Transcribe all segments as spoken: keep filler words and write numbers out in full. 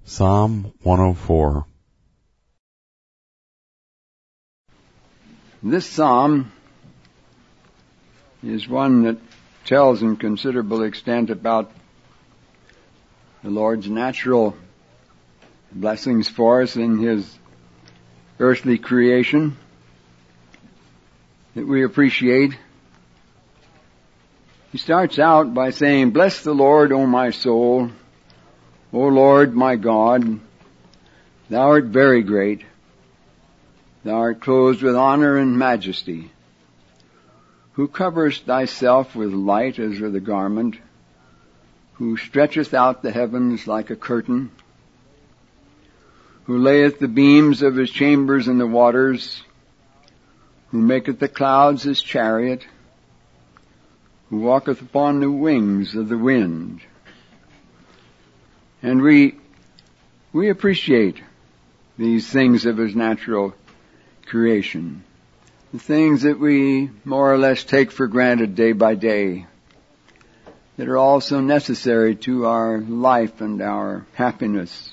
Psalm one oh four. This psalm is one that tells in considerable extent about the Lord's natural blessings for us in His earthly creation that we appreciate. He starts out by saying, "Bless the Lord, O my soul. O Lord, my God, Thou art very great. Thou art clothed with honor and majesty, who coverest Thyself with light as with a garment, who stretcheth out the heavens like a curtain, who layeth the beams of His chambers in the waters, who maketh the clouds His chariot, who walketh upon the wings of the wind." And we, we appreciate these things of His natural creation. The things that we more or less take for granted day by day, that are also necessary to our life and our happiness.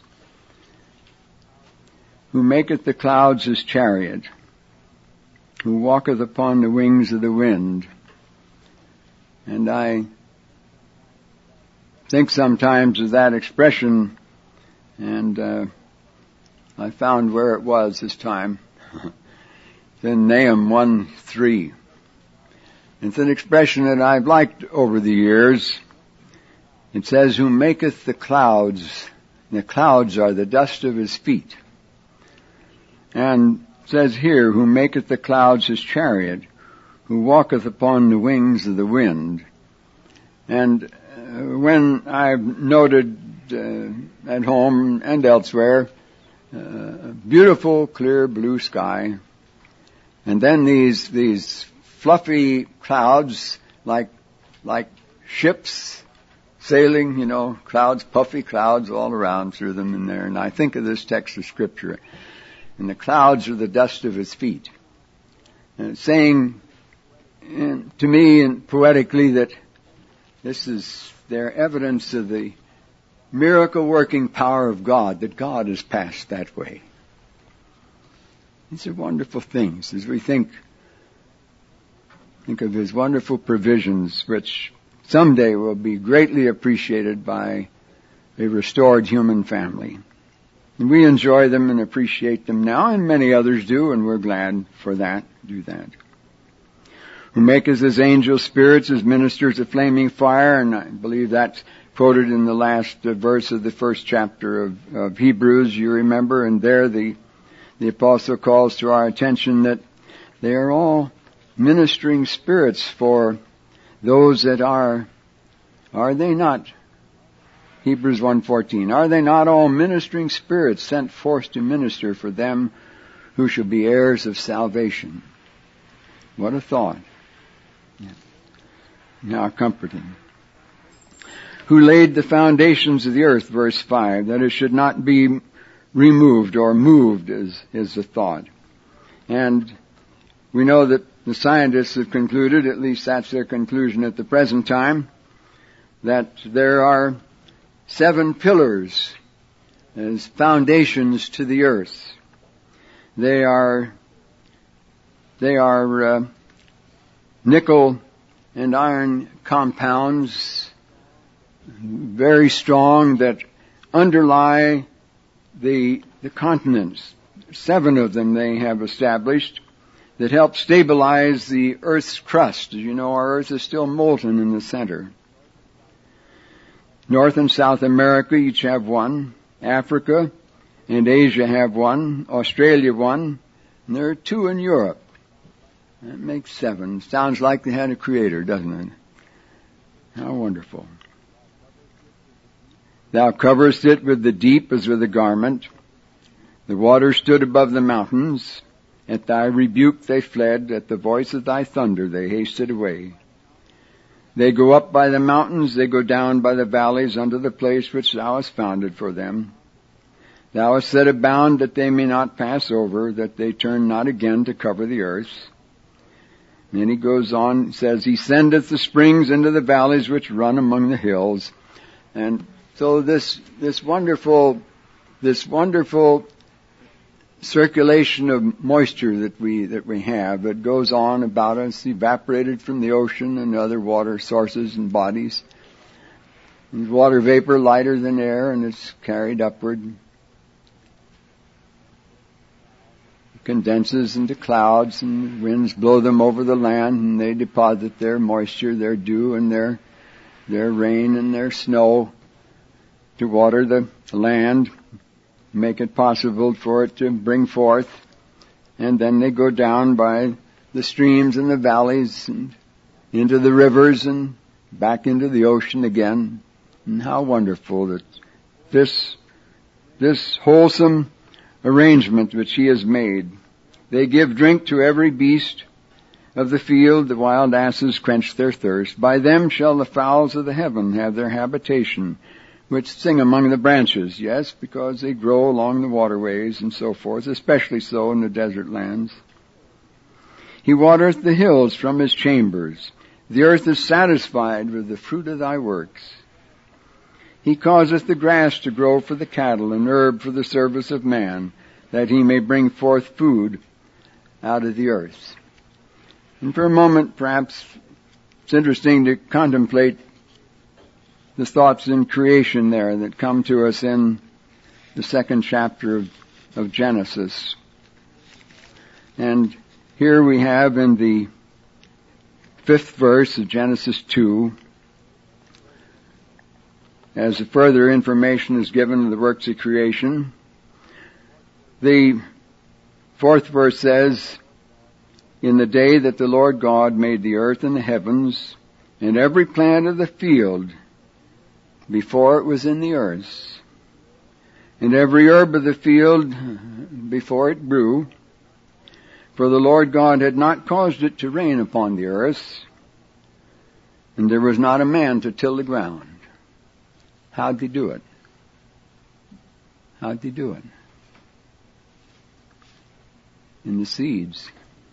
Who maketh the clouds His chariot, who walketh upon the wings of the wind. And I think sometimes of that expression, and uh, I found where it was this time. It's in Nahum one three. It's an expression that I've liked over the years. It says, "Who maketh the clouds," and the clouds are the dust of His feet. And it says here, "Who maketh the clouds His chariot, who walketh upon the wings of the wind." And uh, when I've noted uh, at home and elsewhere, uh, beautiful, clear blue sky, and then these these fluffy clouds, like like ships sailing, you know, clouds, puffy clouds all around through them in there. And I think of this text of Scripture, and the clouds are the dust of His feet. And it's saying in, to me, and poetically, that this is their evidence of the miracle-working power of God, that God has passed that way. These are wonderful things as we think, think of His wonderful provisions, which someday will be greatly appreciated by a restored human family. And we enjoy them and appreciate them now, and many others do, and we're glad for that, do that. Who maketh His angels spirits as ministers of flaming fire, and I believe that's quoted in the last uh, verse of the first chapter of, of Hebrews, you remember, and there the, the apostle calls to our attention that they are all ministering spirits for those that are, are they not, Hebrews one fourteen, are they not all ministering spirits sent forth to minister for them who shall be heirs of salvation? What a thought. How comforting. Who laid the foundations of the earth, verse five, that it should not be removed or moved, is, is the thought. And we know that the scientists have concluded, at least that's their conclusion at the present time, that there are seven pillars as foundations to the earth. They are, they are uh, nickel and iron compounds, very strong, that underlie the the continents. Seven of them they have established that help stabilize the Earth's crust. As you know, our Earth is still molten in the center. North and South America each have one. Africa and Asia have one. Australia one. And there are two in Europe. That makes seven. Sounds like they had a creator, doesn't it? How wonderful. Thou coverest it with the deep as with a garment. The waters stood above the mountains. At Thy rebuke they fled. At the voice of Thy thunder they hasted away. They go up by the mountains. They go down by the valleys unto the place which Thou hast founded for them. Thou hast set a bound that they may not pass over, that they turn not again to cover the earth. And then he goes on, says, He sendeth the springs into the valleys which run among the hills. And so this, this wonderful this wonderful circulation of moisture that we that we have that goes on about us, evaporated from the ocean and other water sources and bodies. And water vapor lighter than air, and it's carried upward, condenses into clouds, and winds blow them over the land, and they deposit their moisture, their dew, and their their rain and their snow to water the land, make it possible for it to bring forth. And then they go down by the streams and the valleys and into the rivers and back into the ocean again. And how wonderful that this, this wholesome arrangement which He has made. They give drink to every beast of the field, the wild asses quench their thirst. By them shall the fowls of the heaven have their habitation, which sing among the branches. Yes, because they grow along the waterways and so forth, especially so in the desert lands. He watereth the hills from His chambers. The earth is satisfied with the fruit of Thy works. He causeth the grass to grow for the cattle, and herb for the service of man, that he may bring forth food out of the earth. And for a moment, perhaps, it's interesting to contemplate the thoughts in creation there that come to us in the second chapter of, of Genesis. And here we have in the fifth verse of Genesis two, as further information is given of the works of creation, the fourth verse says, in the day that the Lord God made the earth and the heavens, and every plant of the field, before it was in the earth, and every herb of the field before it grew, for the Lord God had not caused it to rain upon the earth, and there was not a man to till the ground. How'd He do it? How'd He do it? In the seeds.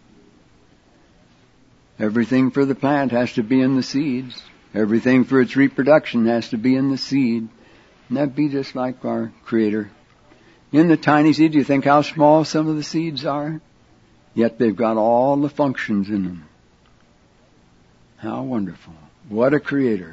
Everything for the plant has to be in the seeds. Everything for its reproduction has to be in the seed. And that'd be just like our Creator. In the tiny seed, do you think how small some of the seeds are? Yet they've got all the functions in them. How wonderful. What a Creator.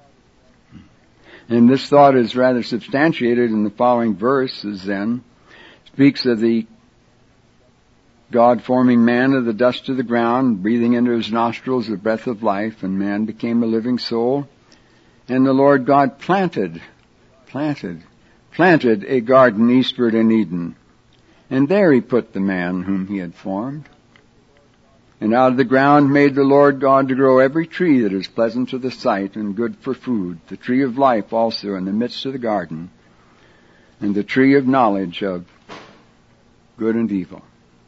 And this thought is rather substantiated in the following verses then. Speaks of the God forming man of the dust of the ground, breathing into his nostrils the breath of life, and man became a living soul. And the Lord God planted, planted, planted a garden eastward in Eden. And there He put the man whom He had formed. And out of the ground made the Lord God to grow every tree that is pleasant to the sight and good for food, the tree of life also in the midst of the garden, and the tree of knowledge of good and evil.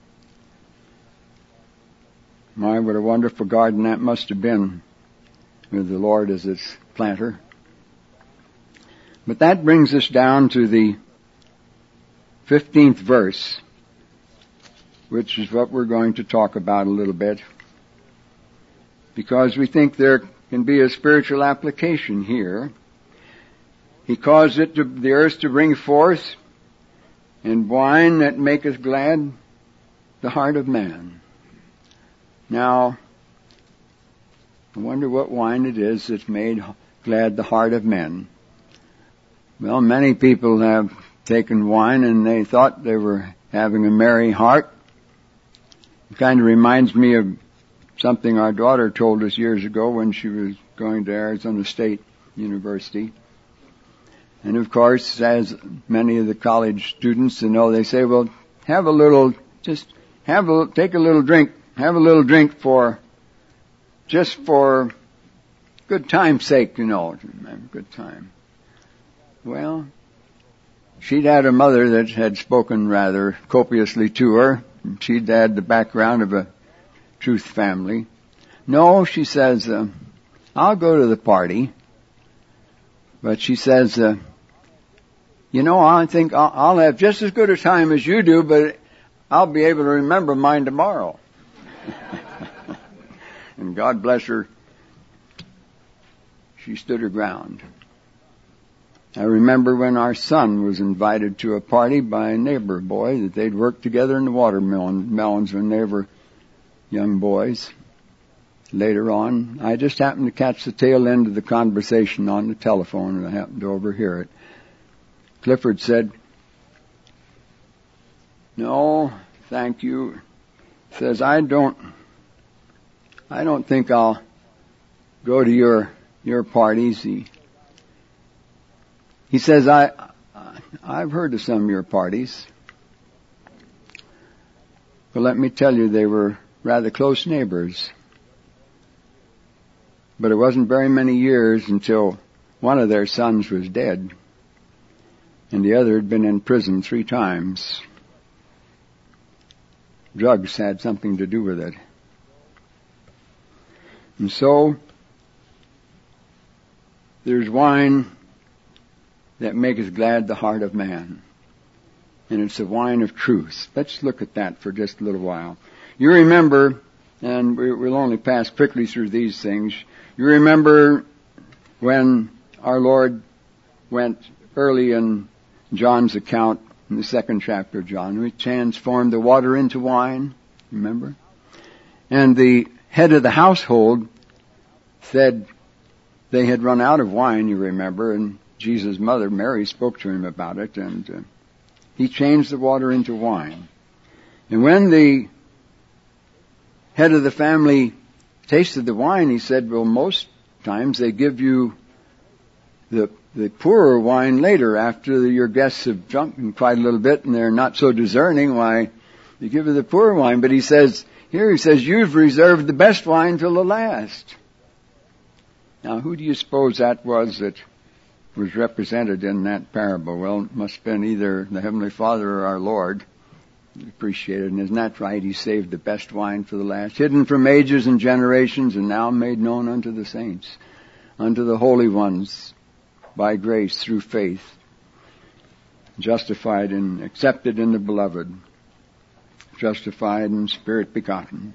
My, what a wonderful garden that must have been with the Lord as its planter. But that brings us down to the fifteenth verse, which is what we're going to talk about a little bit, because we think there can be a spiritual application here. He caused it to, the earth to bring forth, and wine that maketh glad the heart of man. Now, I wonder what wine it is that's made glad the heart of men. Well, many people have taken wine and they thought they were having a merry heart. It kind of reminds me of something our daughter told us years ago when she was going to Arizona State University. And of course, as many of the college students know, they say, well, have a little, just have a, take a little drink, have a little drink for, just for good time's sake, you know, good time. Well, she'd had a mother that had spoken rather copiously to her. She'd had the background of a truth family. No, she says, uh, I'll go to the party. But she says, uh, you know, I think I'll, I'll have just as good a time as you do, but I'll be able to remember mine tomorrow. And God bless her, she stood her ground. I remember when our son was invited to a party by a neighbor boy that they'd worked together in the watermelon melons when they were young boys. Later on, I just happened to catch the tail end of the conversation on the telephone, and I happened to overhear it. Clifford said, "No, thank you." He says, I don't, I don't think I'll go to your, your parties. He, he says, I, I've heard of some of your parties. But let me tell you, they were rather close neighbors. But it wasn't very many years until one of their sons was dead, and the other had been in prison three times. Drugs had something to do with it. And so, there's wine that maketh glad the heart of man. And it's the wine of truth. Let's look at that for just a little while. You remember, and we'll only pass quickly through these things, you remember when our Lord went early in John's account, in the second chapter of John, we transformed the water into wine, remember? And the head of the household said they had run out of wine, you remember, and Jesus' mother, Mary, spoke to him about it, and uh, he changed the water into wine. And when the head of the family tasted the wine, he said, well, most times they give you the the poorer wine later after your guests have drunk quite a little bit and they're not so discerning. Why, you give you the poorer wine. But he says, here he says, you've reserved the best wine till the last. Now, who do you suppose that was that was represented in that parable? Well, it must have been either the Heavenly Father or our Lord. Appreciated. And isn't that right? He saved the best wine for the last, hidden from ages and generations and now made known unto the saints, unto the holy ones, by grace through faith, justified and accepted in the beloved, justified and spirit begotten.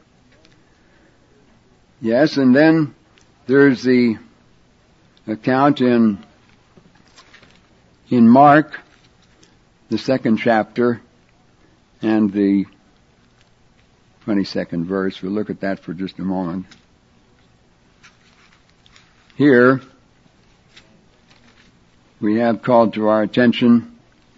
Yes, and then there's the account in in Mark, the second chapter, and the twenty-second verse. We'll look at that for just a moment. Here, we have called to our attention,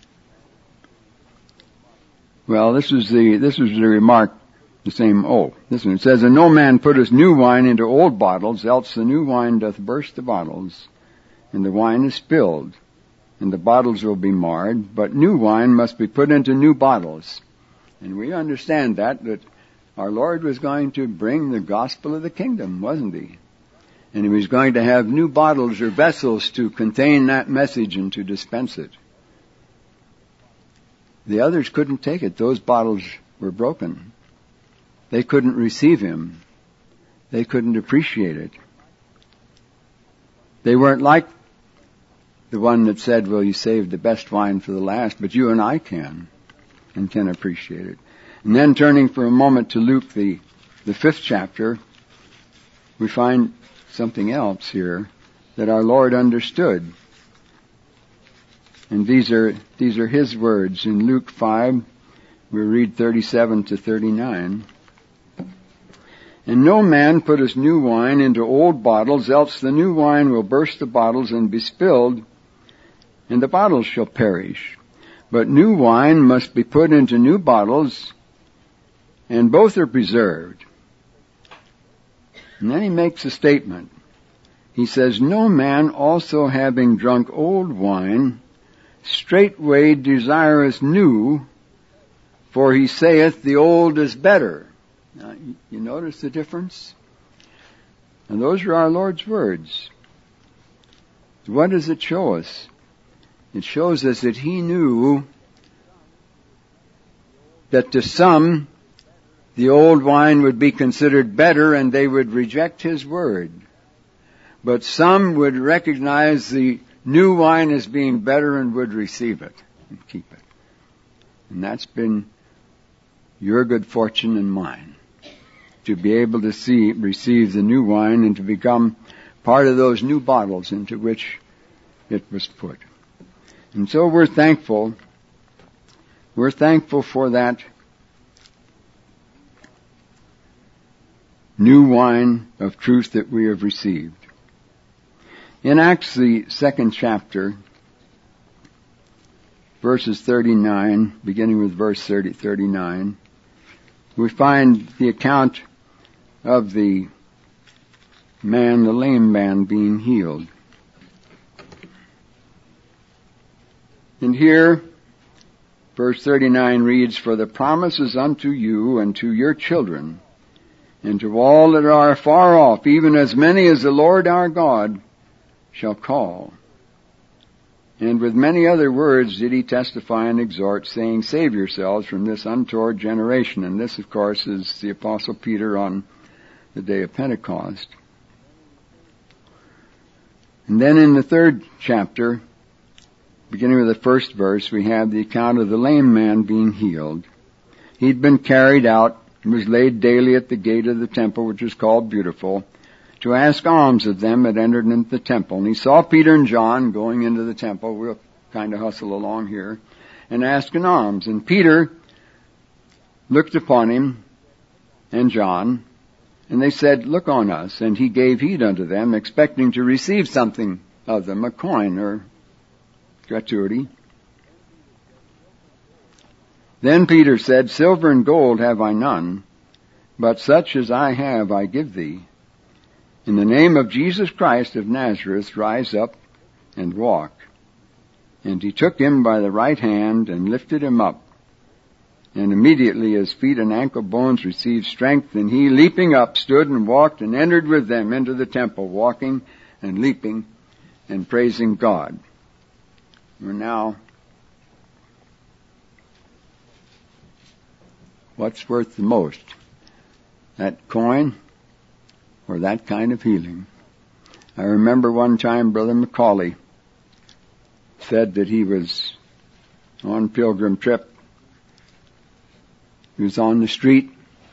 well, this is the, this is the remark, the same, oh, this one. It says, and no man putteth new wine into old bottles, else the new wine doth burst the bottles, and the wine is spilled, and the bottles will be marred, but new wine must be put into new bottles. And we understand that, that our Lord was going to bring the gospel of the kingdom, wasn't he? And he was going to have new bottles or vessels to contain that message and to dispense it. The others couldn't take it. Those bottles were broken. They couldn't receive him. They couldn't appreciate it. They weren't like the one that said, well, you saved the best wine for the last, but you and I can, and can appreciate it. And then turning for a moment to Luke, the, the fifth chapter, we find something else here that our Lord understood. And these are, these are his words. In Luke five, we read thirty-seven to thirty-nine. And no man putteth new wine into old bottles, else the new wine will burst the bottles and be spilled, and the bottles shall perish. But new wine must be put into new bottles, and both are preserved. And then he makes a statement. He says, no man also having drunk old wine straightway desireth new, for he saith the old is better. Now, you notice the difference? And those are our Lord's words. What does it show us? It shows us that he knew that to some, the old wine would be considered better and they would reject his word. But some would recognize the new wine as being better and would receive it and keep it. And that's been your good fortune and mine, to be able to see, receive the new wine and to become part of those new bottles into which it was put. And so we're thankful. We're thankful for that new wine of truth that we have received. In Acts, the second chapter, verses thirty-nine, beginning with verse thirty, thirty-nine, we find the account of the man, the lame man, being healed. And here, verse thirty-nine reads, "For the promise is unto you and to your children, and to all that are far off, even as many as the Lord our God shall call." And with many other words did he testify and exhort, saying, "Save yourselves from this untoward generation." And this, of course, is the Apostle Peter on the day of Pentecost. And then in the third chapter, beginning with the first verse, we have the account of the lame man being healed. He'd been carried out and was laid daily at the gate of the temple, which is called Beautiful, to ask alms of them that entered into the temple. And he saw Peter and John going into the temple. We'll kind of hustle along here. And asking alms. And Peter looked upon him and John, and they said, "Look on us." And he gave heed unto them, expecting to receive something of them, a coin or gratuity. Then Peter said, "Silver and gold have I none, but such as I have I give thee. In the name of Jesus Christ of Nazareth, rise up and walk." And he took him by the right hand and lifted him up. And immediately his feet and ankle bones received strength, and he, leaping up, stood and walked and entered with them into the temple, walking and leaping and praising God. We're now, what's worth the most? That coin or that kind of healing? I remember one time Brother Macaulay said that he was on pilgrim trip. He was on the street.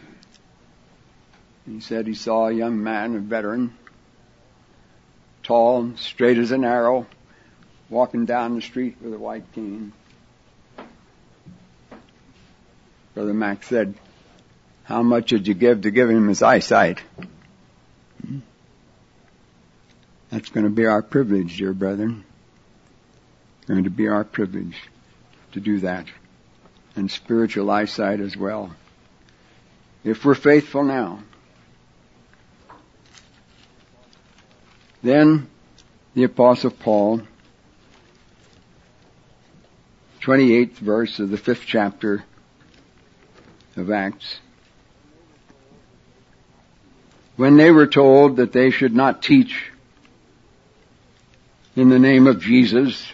He said he saw a young man, a veteran, tall and straight as an arrow, walking down the street with a white cane. Brother Mac said, "How much did you give to give him his eyesight?" That's going to be our privilege, dear brethren. Going to be our privilege to do that. And spiritual eyesight as well. If we're faithful now. Then the Apostle Paul, twenty-eighth verse of the fifth chapter of Acts. When they were told that they should not teach in the name of Jesus,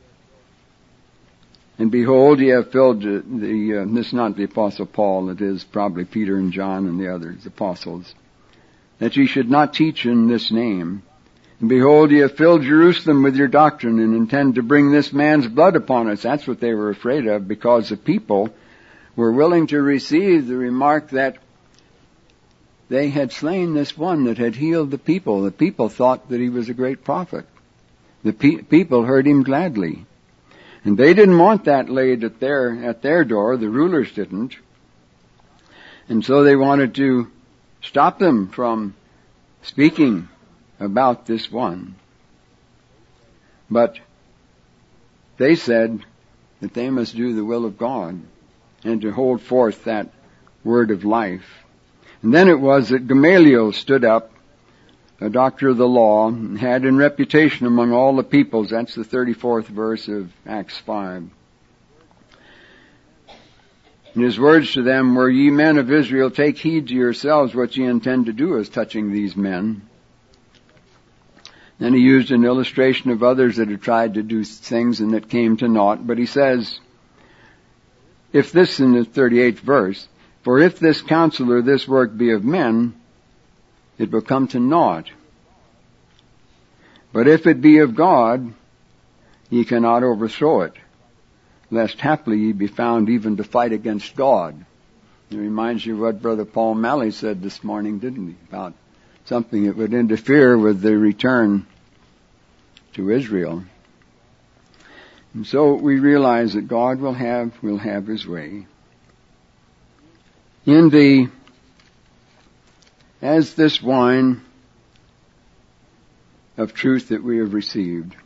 and behold, ye have filled the, the uh, this is not the Apostle Paul, it is probably Peter and John and the others, apostles, that ye should not teach in this name. And behold, ye have filled Jerusalem with your doctrine, and intend to bring this man's blood upon us. That's what they were afraid of, because the people were willing to receive the remark that they had slain this one that had healed the people. The people thought that he was a great prophet. The pe- people heard him gladly. And they didn't want that laid at their, at their door. The rulers didn't. And so they wanted to stop them from speaking about this one. But they said that they must do the will of God and to hold forth that word of life. And then it was that Gamaliel stood up, a doctor of the law, and had in reputation among all the peoples. That's the thirty-fourth verse of Acts five. And his words to them were, "Ye men of Israel, take heed to yourselves what ye intend to do as touching these men." Then he used an illustration of others that had tried to do things and that came to naught. But he says, if this, in the thirty-eighth verse, "For if this counsel or this work be of men, it will come to naught. But if it be of God, ye cannot overthrow it, lest haply ye be found even to fight against God." It reminds you of what Brother Paul Malley said this morning, didn't he? About something that would interfere with the return to Israel. And so we realize that God will have, will have His way. In the, as this wine of truth that we have received,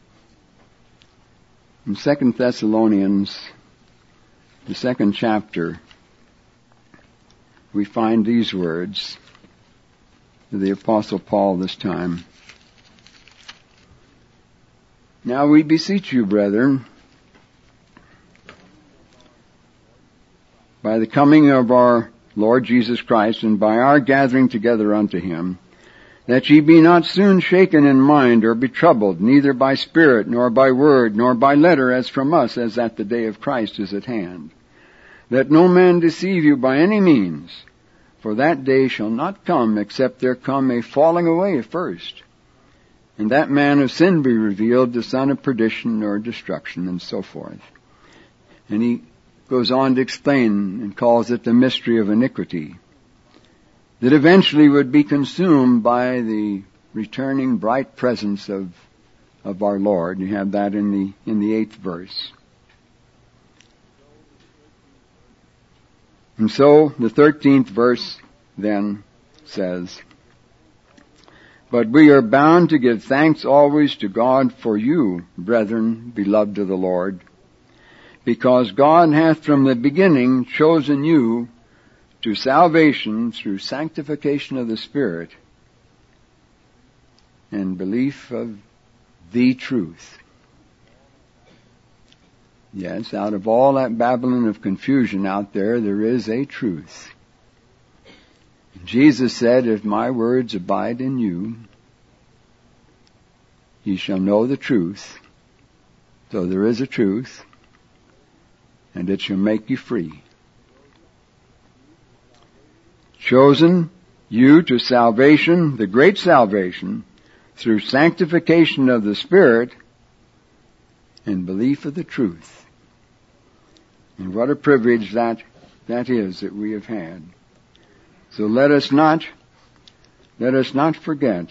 in Second Thessalonians, the second chapter, we find these words of the Apostle Paul this time. Now we beseech you, brethren, by the coming of our Lord Jesus Christ and by our gathering together unto Him, that ye be not soon shaken in mind or be troubled, neither by spirit, nor by word, nor by letter as from us, as that the day of Christ is at hand. That no man deceive you by any means, for that day shall not come except there come a falling away first, and that man of sin be revealed, the son of perdition or destruction, and so forth. And he goes on to explain and calls it the mystery of iniquity, that eventually would be consumed by the returning bright presence of of our Lord. You have that in the in the eighth verse. And so the thirteenth verse then says, but we are bound to give thanks always to God for you, brethren, beloved of the Lord, because God hath from the beginning chosen you to salvation through sanctification of the Spirit and belief of the truth. Yes, out of all that Babylon of confusion out there, there is a truth. Jesus said, if my words abide in you, ye shall know the truth. So there is a truth, and it shall make you free. Chosen you to salvation, the great salvation, through sanctification of the Spirit and belief of the truth. And what a privilege that, that is that we have had. So let us not, let us not forget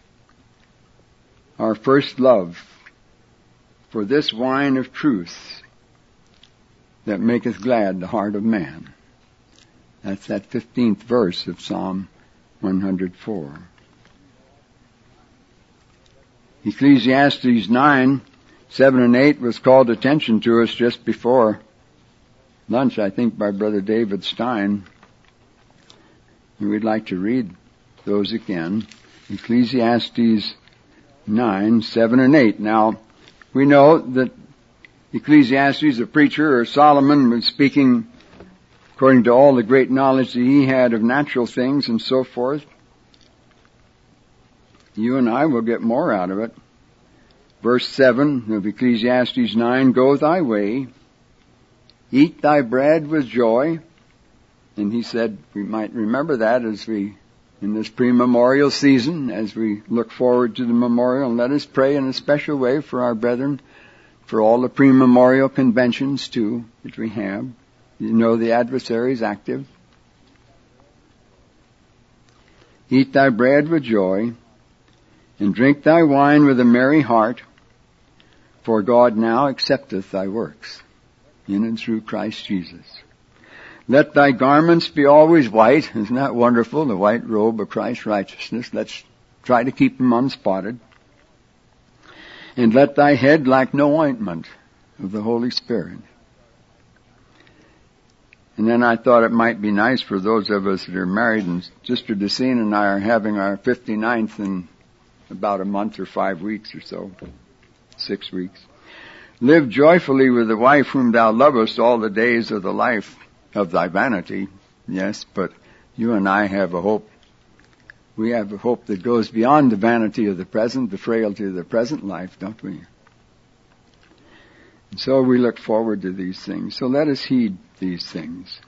our first love for this wine of truth that maketh glad the heart of man. That's that fifteenth verse of Psalm one hundred four. Ecclesiastes nine, seven and eight was called attention to us just before lunch, I think, by Brother David Stein. And we'd like to read those again. Ecclesiastes nine, seven and eight. Now, we know that Ecclesiastes, the preacher, or Solomon, was speaking according to all the great knowledge that he had of natural things and so forth. You and I will get more out of it. Verse seven of Ecclesiastes nine, go thy way, eat thy bread with joy. And he said we might remember that as we, in this pre-memorial season, as we look forward to the memorial, and let us pray in a special way for our brethren, for all the pre-memorial conventions too that we have. You know the adversary is active. Eat thy bread with joy, and drink thy wine with a merry heart, for God now accepteth thy works, in and through Christ Jesus. Let thy garments be always white. Isn't that wonderful? The white robe of Christ's righteousness. Let's try to keep them unspotted. And let thy head lack no ointment of the Holy Spirit. And then I thought it might be nice for those of us that are married, and Sister Decine and I are having our fifty-ninth in about a month or five weeks or so, six weeks. Live joyfully with the wife whom thou lovest all the days of the life of thy vanity. Yes, but you and I have a hope. We have a hope that goes beyond the vanity of the present, the frailty of the present life, don't we? And so we look forward to these things. So let us heed these things.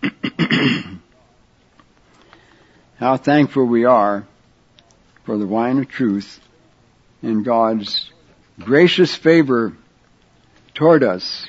How thankful we are for the wine of truth and God's gracious favor toward us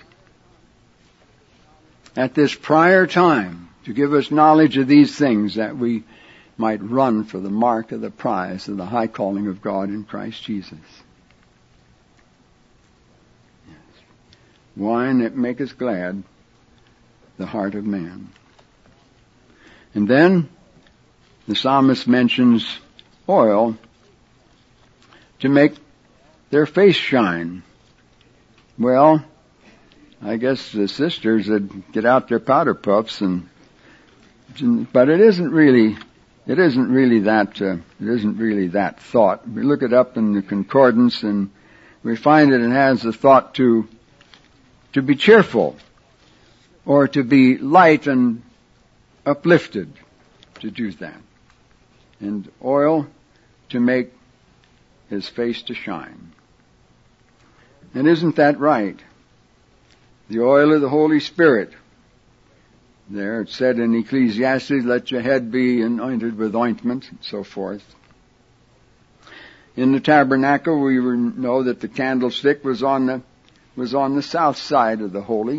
at this prior time to give us knowledge of these things, that we might run for the mark of the prize of the high calling of God in Christ Jesus. Yes. wine that maketh glad the heart of man. And then the psalmist mentions oil to make their face shine. Well, I guess the sisters would get out their powder puffs and, but it isn't really, it isn't really that, uh, it isn't really that thought. We look it up in the concordance and we find that it has the thought to, to be cheerful or to be light and uplifted, to do that. And oil to make his face to shine. And isn't that right? The oil of the Holy Spirit. There it said in Ecclesiastes, let your head be anointed with ointment, and so forth. In the tabernacle, we know that the candlestick was on the, was on the south side of the holy.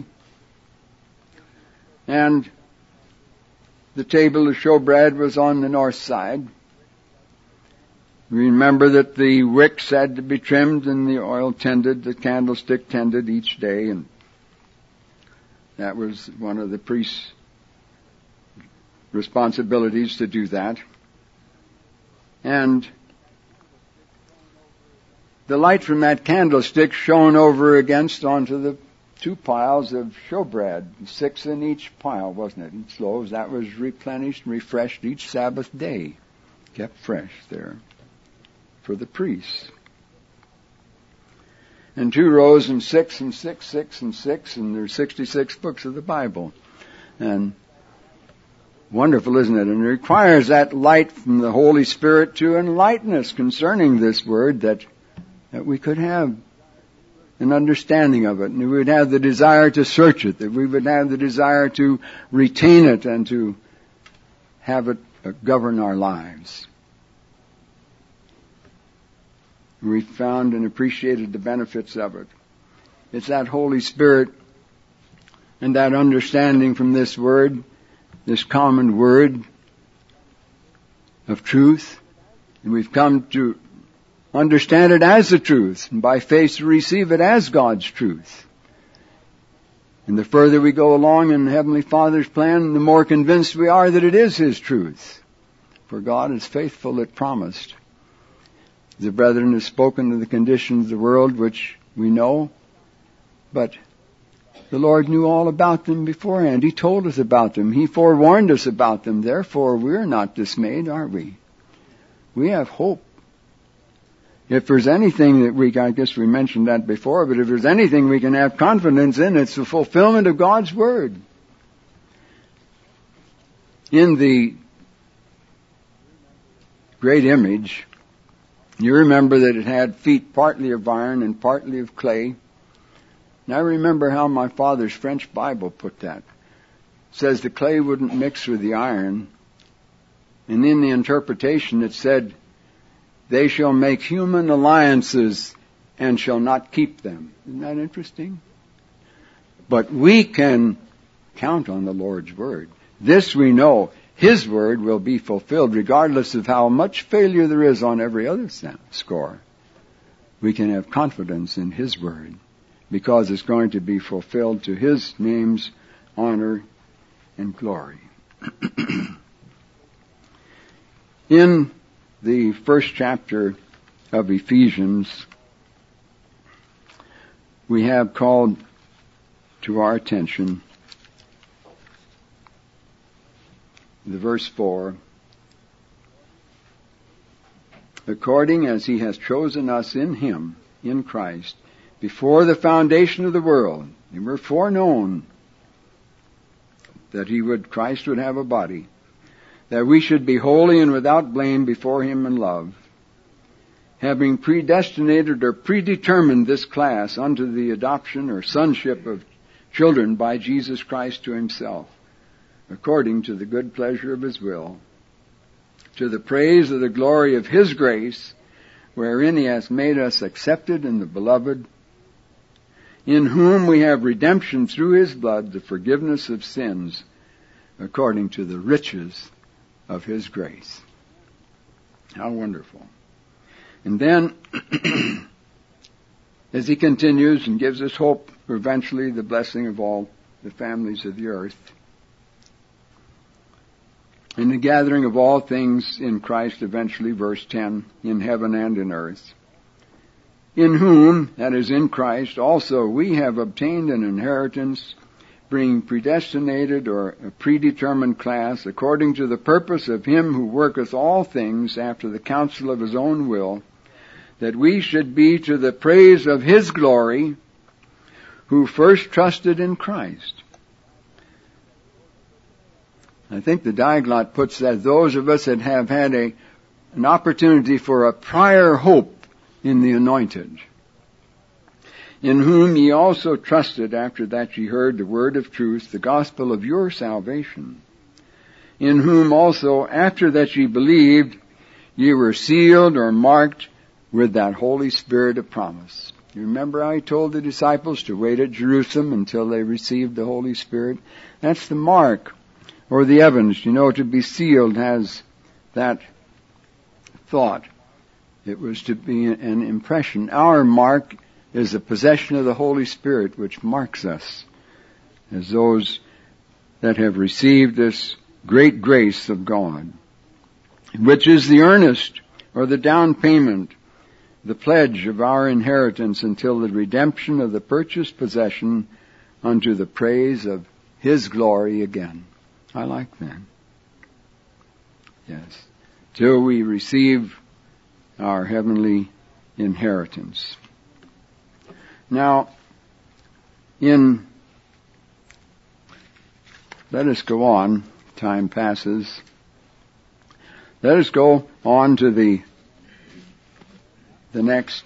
And the table of showbread was on the north side. Remember that the wicks had to be trimmed and the oil tended, the candlestick tended each day, and that was one of the priest's responsibilities to do that. And the light from that candlestick shone over against onto the two piles of showbread, six in each pile, wasn't it? Each loaves, that was replenished and refreshed each Sabbath day, kept fresh there for the priests. And two rows and six and six, six and six, and there's sixty-six books of the Bible. And wonderful, isn't it? And it requires that light from the Holy Spirit to enlighten us concerning this word, that, that we could have an understanding of it, and we would have the desire to search it, that we would have the desire to retain it and to have it govern our lives. We found and appreciated the benefits of it. It's that Holy Spirit and that understanding from this word, this common word of truth, and we've come to understand it as the truth, and by faith to receive it as God's truth. And the further we go along in the Heavenly Father's plan, the more convinced we are that it is His truth. For God is faithful that promised. The brethren have spoken of the conditions of the world, which we know, but the Lord knew all about them beforehand. He told us about them. He forewarned us about them. Therefore, we're not dismayed, are we? We have hope. If there's anything that we, I guess we mentioned that before, but if there's anything we can have confidence in, it's the fulfillment of God's Word. In the great image, you remember that it had feet partly of iron and partly of clay. And I remember how my father's French Bible put that. It says the clay wouldn't mix with the iron. And in the interpretation it said, they shall make human alliances and shall not keep them. Isn't that interesting? But we can count on the Lord's Word. This we know. His Word will be fulfilled regardless of how much failure there is on every other score. We can have confidence in His Word because it's going to be fulfilled to His name's honor and glory. In the first chapter of Ephesians, we have called to our attention the verse four, according as He has chosen us in Him, in Christ, before the foundation of the world, and were foreknown that He would, Christ would have a body, that we should be holy and without blame before Him in love, having predestinated or predetermined this class unto the adoption or sonship of children by Jesus Christ to Himself, according to the good pleasure of His will, to the praise of the glory of His grace, wherein He has made us accepted in the Beloved, in whom we have redemption through His blood, the forgiveness of sins, according to the riches of His grace. How wonderful. And then as he continues and gives us hope for eventually the blessing of all the families of the earth, in the gathering of all things in Christ, eventually, verse ten, in heaven and in earth, in whom, that is in Christ, also we have obtained an inheritance, being predestinated or a predetermined class, according to the purpose of him who worketh all things after the counsel of his own will, that we should be to the praise of his glory, who first trusted in Christ. I think the Diaglott puts that those of us that have had a, an opportunity for a prior hope in the Anointed, in whom ye also trusted after that ye heard the word of truth, the gospel of your salvation, in whom also after that ye believed, ye were sealed or marked with that Holy Spirit of promise. You remember how he told the disciples to wait at Jerusalem until they received the Holy Spirit? That's the mark, or the evidence. You know, to be sealed has that thought. It was to be an impression. Our mark is the possession of the Holy Spirit, which marks us as those that have received this great grace of God, which is the earnest or the down payment, the pledge of our inheritance until the redemption of the purchased possession unto the praise of his glory again. I like that. Yes. Till we receive our heavenly inheritance. Now, in, let us go on, time passes. Let us go on to the, the next,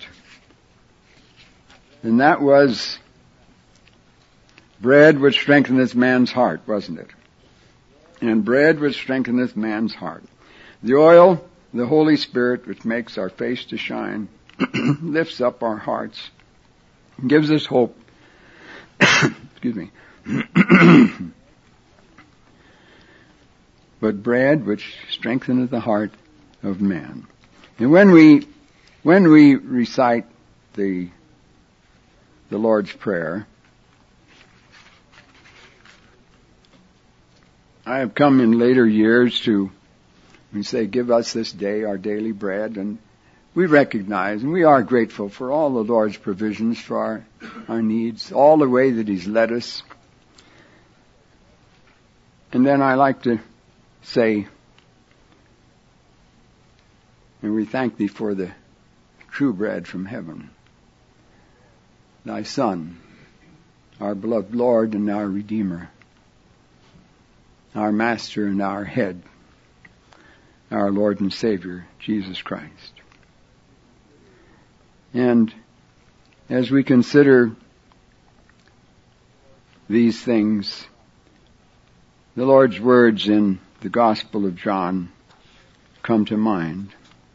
and that was bread which strengtheneth man's heart, wasn't it? And bread which strengtheneth man's heart. The oil, the Holy Spirit, which makes our face to shine, lifts up our hearts, gives us hope. Excuse me. But bread which strengtheneth the heart of man. And when we, when we recite the, the Lord's Prayer, I have come in later years to, we say, give us this day our daily bread, and we recognize and we are grateful for all the Lord's provisions for our, our needs, all the way that He's led us. And then I like to say, and we thank Thee for the true bread from heaven, Thy Son, our beloved Lord and our Redeemer, our Master and our Head, our Lord and Savior, Jesus Christ. And as we consider these things, the Lord's words in the Gospel of John come to mind.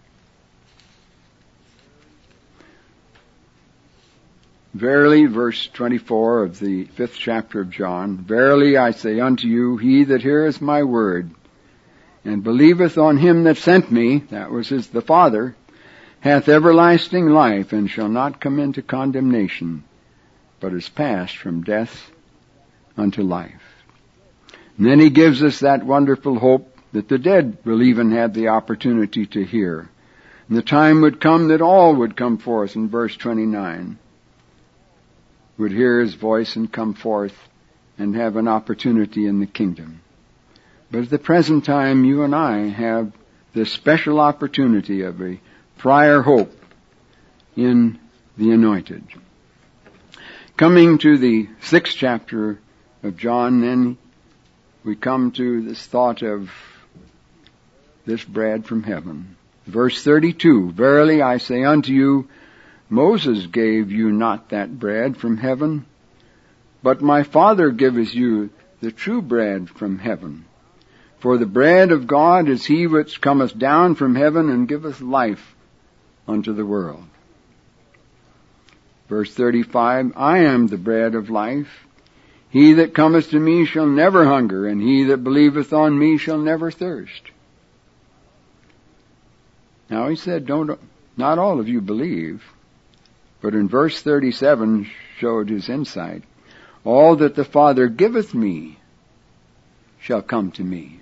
Verily, verse twenty-four of the fifth chapter of John, verily I say unto you, he that heareth my word, and believeth on him that sent me, that was his, the Father, hath everlasting life, and shall not come into condemnation, but is passed from death unto life. And then he gives us that wonderful hope that the dead will even have the opportunity to hear. And the time would come that all would come forth, in verse twenty-nine, would hear his voice and come forth and have an opportunity in the kingdom. But at the present time, you and I have this special opportunity of a prior hope in the Anointed. Coming to the sixth chapter of John, then we come to this thought of this bread from heaven. Verse thirty-two, verily I say unto you, Moses gave you not that bread from heaven, but my Father giveth you the true bread from heaven. For the bread of God is he which cometh down from heaven and giveth life unto the world. Verse thirty-five, I am the bread of life. He that cometh to me shall never hunger, and he that believeth on me shall never thirst. Now he said, don't, not all of you believe, But in verse thirty-seven showed his insight. All that the Father giveth me shall come to me.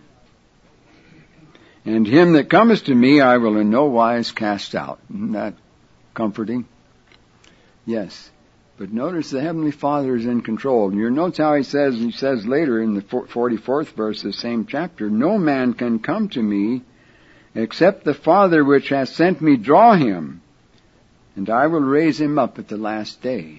And him that cometh to me I will in no wise cast out. Isn't that comforting? Yes. But notice the Heavenly Father is in control. And you notice how he says, he says later in the forty-fourth verse of the same chapter, no man can come to me except the Father which hath sent me draw him, and I will raise him up at the last day.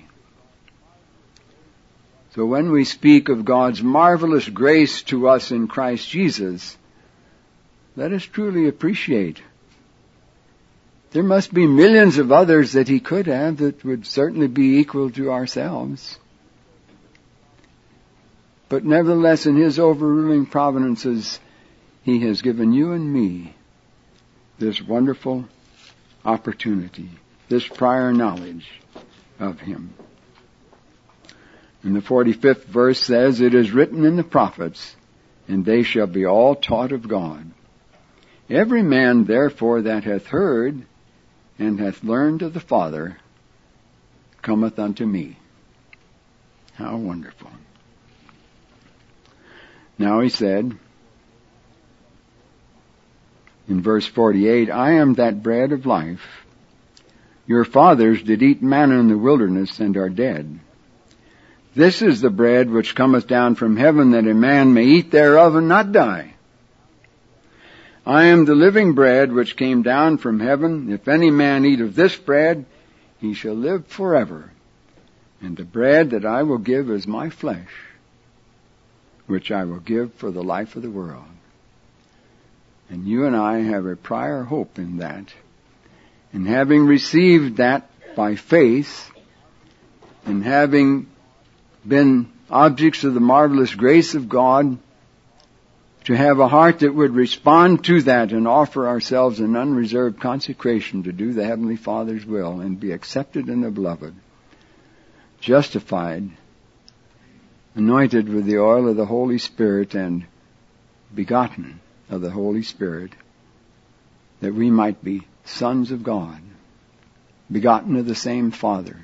So when we speak of God's marvelous grace to us in Christ Jesus, let us truly appreciate. There must be millions of others that he could have that would certainly be equal to ourselves. But nevertheless, in his overruling providences, he has given you and me this wonderful opportunity, this prior knowledge of him. And the forty-fifth verse says, it is written in the prophets, and they shall be all taught of God. Every man therefore that hath heard and hath learned of the Father cometh unto me. How wonderful. Now he said, in verse forty-eight, I am that bread of life. Your fathers did eat manna in the wilderness and are dead. This is the bread which cometh down from heaven, that a man may eat thereof and not die. I am the living bread which came down from heaven. If any man eat of this bread, he shall live forever. And the bread that I will give is my flesh, which I will give for the life of the world. And you and I have a prior hope in that. And having received that by faith, and having been objects of the marvelous grace of God, to have a heart that would respond to that and offer ourselves in unreserved consecration to do the Heavenly Father's will and be accepted in the Beloved, justified, anointed with the oil of the Holy Spirit, and begotten of the Holy Spirit, that we might be sons of God, begotten of the same Father.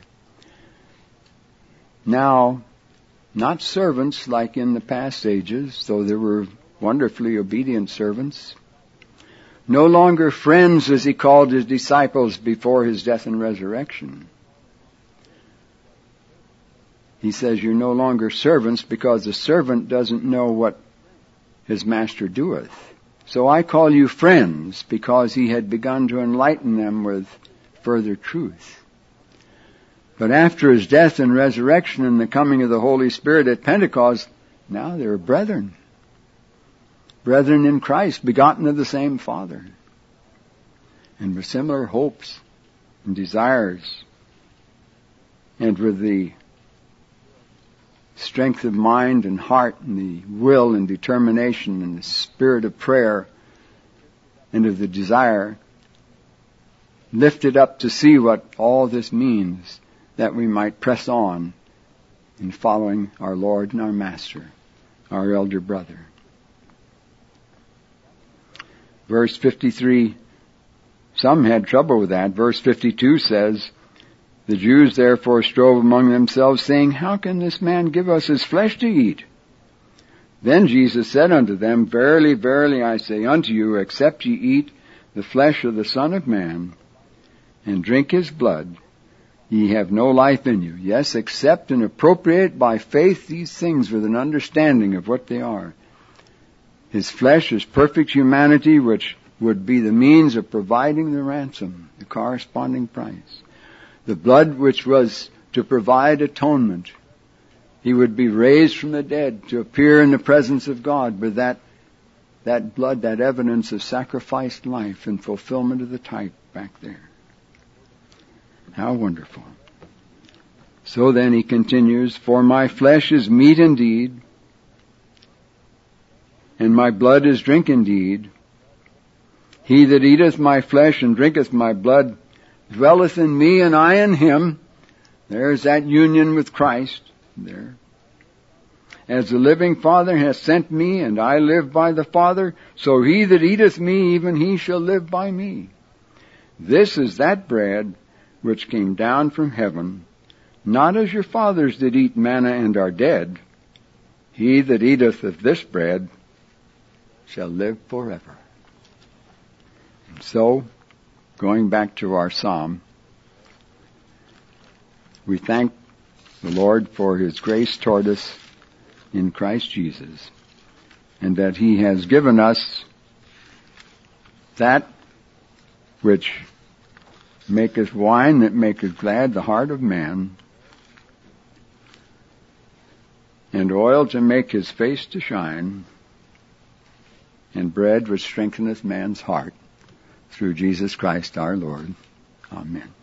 Now, not servants like in the past ages, though there were wonderfully obedient servants. No longer friends as he called his disciples before his death and resurrection. He says you're no longer servants because the servant doesn't know what his master doeth. So I call you friends, because he had begun to enlighten them with further truth. But after his death and resurrection and the coming of the Holy Spirit at Pentecost, now they're brethren. Brethren in Christ, begotten of the same Father, and with similar hopes and desires, and with the strength of mind and heart, and the will and determination, and the spirit of prayer, and of the desire, lifted up to see what all this means, that we might press on in following our Lord and our Master, our elder brother. Verse fifty-three, some had trouble with that. Verse fifty-two says, the Jews therefore strove among themselves, saying, how can this man give us his flesh to eat? Then Jesus said unto them, verily, verily, I say unto you, except ye eat the flesh of the Son of Man, and drink his blood, ye have no life in you. Yes, accept and appropriate by faith these things with an understanding of what they are. His flesh is perfect humanity, which would be the means of providing the ransom, the corresponding price. The blood, which was to provide atonement. He would be raised from the dead to appear in the presence of God with that, that blood, that evidence of sacrificed life and fulfillment of the type back there. How wonderful. So then he continues, for my flesh is meat indeed, and my blood is drink indeed. He that eateth my flesh and drinketh my blood dwelleth in me, and I in him. There's that union with Christ there. As the living Father hath sent me, and I live by the Father, so he that eateth me, even he shall live by me. This is that bread which came down from heaven, not as your fathers did eat manna and are dead. He that eateth of this bread shall live forever. And so, going back to our psalm, we thank the Lord for His grace toward us in Christ Jesus, and that He has given us that which maketh wine that maketh glad the heart of man, and oil to make his face to shine, and bread which strengtheneth man's heart, through Jesus Christ our Lord. Amen.